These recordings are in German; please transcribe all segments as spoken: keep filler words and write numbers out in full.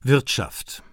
Wirtschaft.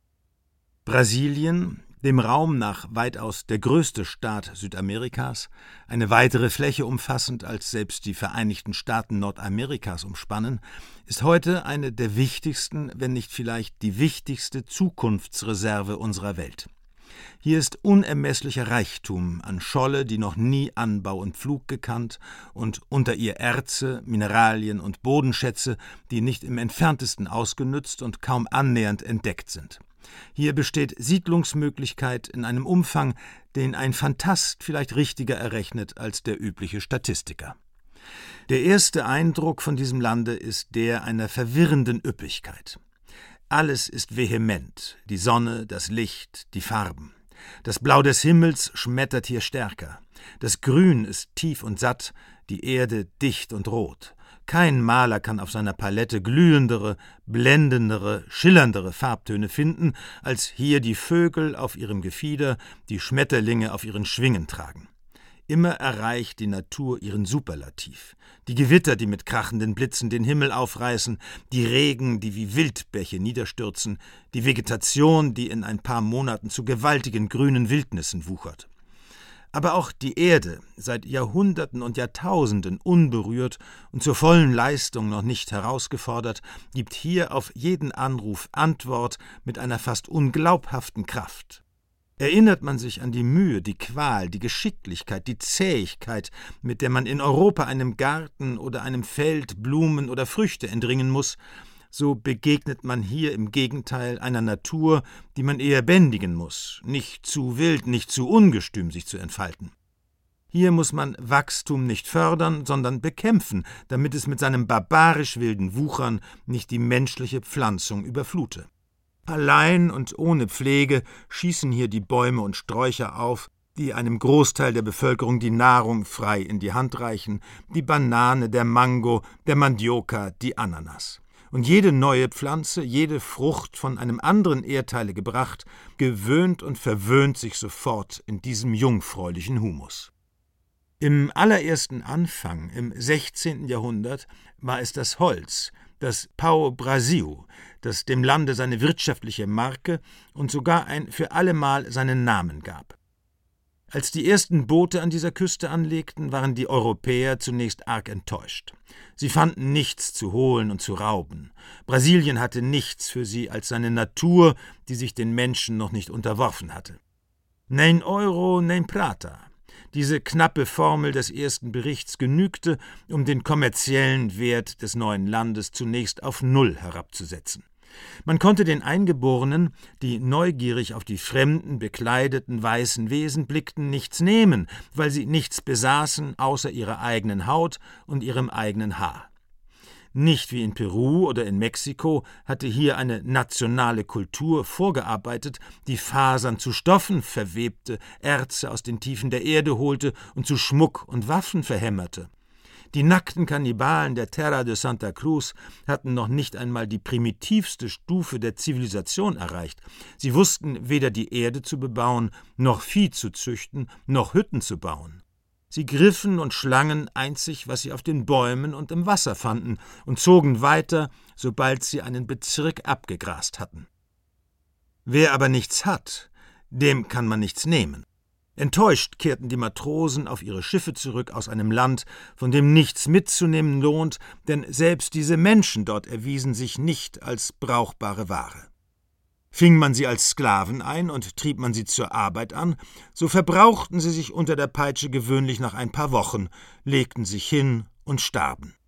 Brasilien, dem Raum nach weitaus der größte Staat Südamerikas, eine weitere Fläche umfassend als selbst die Vereinigten Staaten Nordamerikas umspannen, ist heute eine der wichtigsten, wenn nicht vielleicht die wichtigste Zukunftsreserve unserer Welt. Hier ist unermesslicher Reichtum an Scholle, die noch nie Anbau und Pflug gekannt, und unter ihr Erze, Mineralien und Bodenschätze, die nicht im entferntesten ausgenützt und kaum annähernd entdeckt sind. Hier besteht Siedlungsmöglichkeit in einem Umfang, den ein Phantast vielleicht richtiger errechnet als der übliche Statistiker. Der erste Eindruck von diesem Lande ist der einer verwirrenden Üppigkeit. Alles ist vehement, die Sonne, das Licht, die Farben. Das Blau des Himmels schmettert hier stärker. Das Grün ist tief und satt, die Erde dicht und rot. Kein Maler kann auf seiner Palette glühendere, blendendere, schillerndere Farbtöne finden, als hier die Vögel auf ihrem Gefieder, die Schmetterlinge auf ihren Schwingen tragen. Immer erreicht die Natur ihren Superlativ. Die Gewitter, die mit krachenden Blitzen den Himmel aufreißen, die Regen, die wie Wildbäche niederstürzen, die Vegetation, die in ein paar Monaten zu gewaltigen grünen Wildnissen wuchert. Aber auch die Erde, seit Jahrhunderten und Jahrtausenden unberührt und zur vollen Leistung noch nicht herausgefordert, gibt hier auf jeden Anruf Antwort mit einer fast unglaubhaften Kraft. Erinnert man sich an die Mühe, die Qual, die Geschicklichkeit, die Zähigkeit, mit der man in Europa einem Garten oder einem Feld Blumen oder Früchte entringen muss, so begegnet man hier im Gegenteil einer Natur, die man eher bändigen muss, nicht zu wild, nicht zu ungestüm sich zu entfalten. Hier muss man Wachstum nicht fördern, sondern bekämpfen, damit es mit seinem barbarisch wilden Wuchern nicht die menschliche Pflanzung überflute. Allein und ohne Pflege schießen hier die Bäume und Sträucher auf, die einem Großteil der Bevölkerung die Nahrung frei in die Hand reichen, die Banane, der Mango, der Mandioka, die Ananas. Und jede neue Pflanze, jede Frucht von einem anderen Erdteile gebracht, gewöhnt und verwöhnt sich sofort in diesem jungfräulichen Humus. Im allerersten Anfang, im sechzehnten Jahrhundert, war es das Holz, das Pau-Brasil, das dem Lande seine wirtschaftliche Marke und sogar ein für allemal seinen Namen gab. Als die ersten Boote an dieser Küste anlegten, waren die Europäer zunächst arg enttäuscht. Sie fanden nichts zu holen und zu rauben. Brasilien hatte nichts für sie als seine Natur, die sich den Menschen noch nicht unterworfen hatte. Nein Euro, nein Prata. Diese knappe Formel des ersten Berichts genügte, um den kommerziellen Wert des neuen Landes zunächst auf Null herabzusetzen. Man konnte den Eingeborenen, die neugierig auf die fremden, bekleideten, weißen Wesen blickten, nichts nehmen, weil sie nichts besaßen außer ihrer eigenen Haut und ihrem eigenen Haar. Nicht wie in Peru oder in Mexiko hatte hier eine nationale Kultur vorgearbeitet, die Fasern zu Stoffen verwebte, Erze aus den Tiefen der Erde holte und zu Schmuck und Waffen verhämmerte. Die nackten Kannibalen der Terra de Santa Cruz hatten noch nicht einmal die primitivste Stufe der Zivilisation erreicht. Sie wussten weder die Erde zu bebauen, noch Vieh zu züchten, noch Hütten zu bauen. Sie griffen und schlangen einzig, was sie auf den Bäumen und im Wasser fanden, und zogen weiter, sobald sie einen Bezirk abgegrast hatten. Wer aber nichts hat, dem kann man nichts nehmen. Enttäuscht kehrten die Matrosen auf ihre Schiffe zurück aus einem Land, von dem nichts mitzunehmen lohnt, denn selbst diese Menschen dort erwiesen sich nicht als brauchbare Ware. Fing man sie als Sklaven ein und trieb man sie zur Arbeit an, so verbrauchten sie sich unter der Peitsche gewöhnlich nach ein paar Wochen, legten sich hin und starben.